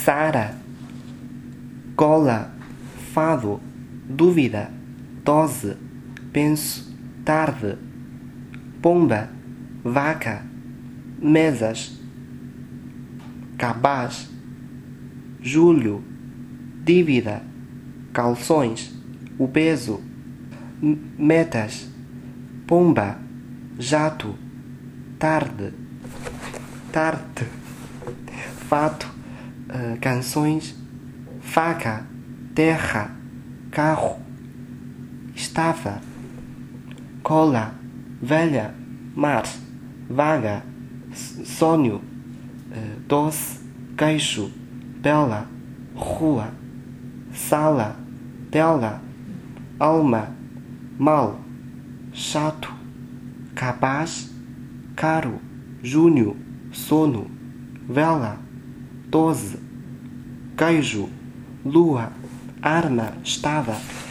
Sara, cola, fado, dúvida, dose, penso, tarde, pomba, vaca, mesas, cabaz, julho, dívida, calções, o peso, metas, pomba, jato, tarde, fato, canções, faca, terra, carro, estava, cola, velha, mar, vaga, sonho, doce, queixo, bela, rua, sala, tela, alma, mal, chato, capaz, caro, junho, sono, vela, 12, queijo, lua, arma, estava.